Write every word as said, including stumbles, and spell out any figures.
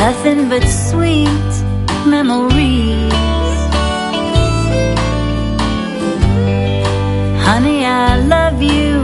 nothing but sweet memories. Honey, I love you